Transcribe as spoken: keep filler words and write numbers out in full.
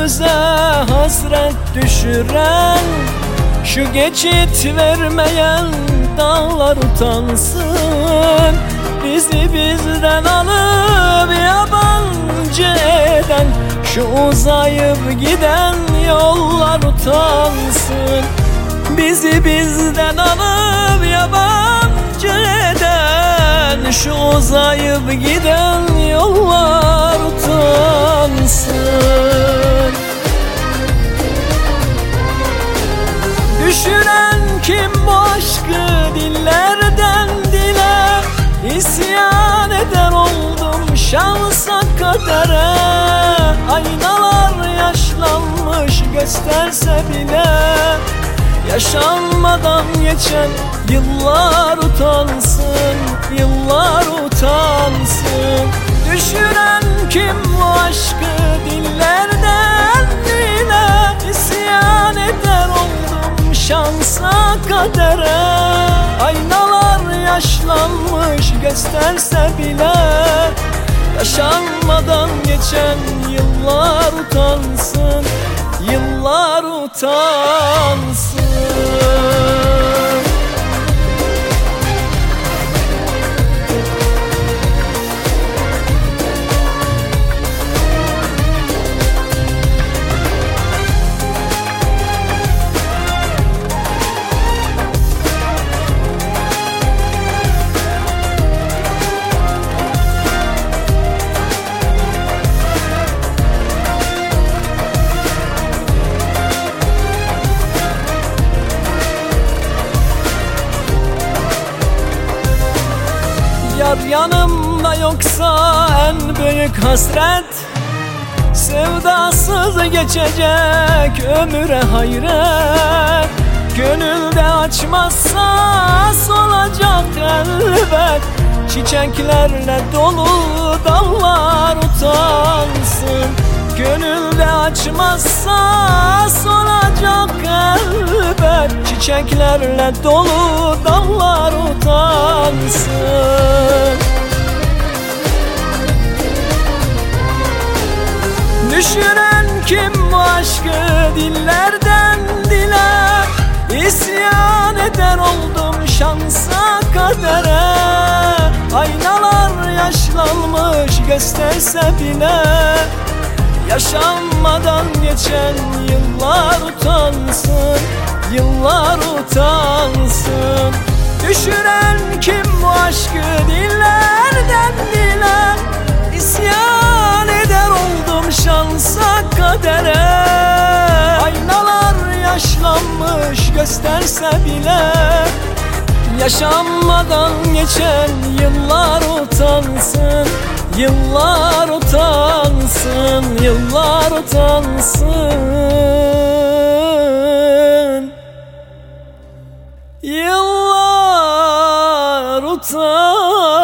gözümüze hasret düşüren, şu geçit vermeyen dağlar utansın. Bizi bizden alıp yabancı eden, şu uzayıp giden yollar utansın. Bizi bizden alıp yabancı eden, şu uzayıp giden yollar utansın. Düşüren kim bu aşkı dillerden dile? İsyan eder oldum şansa kadere. Aynalar yaşlanmış gösterse bile, yaşanmadan geçen yıllar utansın, yıllar utansın. Düşüren kim bu aşkı dillerden dile? İsyan eder oldum şansa kadere. Aynalar yaşlanmış gösterse bile, yaşanmadan geçen yıllar utansın, yıllar utansın. Yar yanımda yoksa en büyük hasret, sevdasız geçecek ömüre hayret. Gönülde açmazsa solacak elbet, çiçeklerle dolu dallar utansın. Gönülde açmazsa solacak elbet, çiçeklerle dolu dallar utansın. Düşüren kim bu aşkı dillerden dile? İsyan eder oldum şansa kadere. Aynalar yaşlanmış gösterse bile, yaşanmadan geçen yıllar utansın, yıllar utansın. Düşüren kim bu aşkı dillerden dile? İsyan eder oldum şansa kadere. Aynalar yaşlanmış gösterse bile, yaşanmadan geçen yıllar utansın, yıllar utansın, yıllar utansın, yıllar utansın.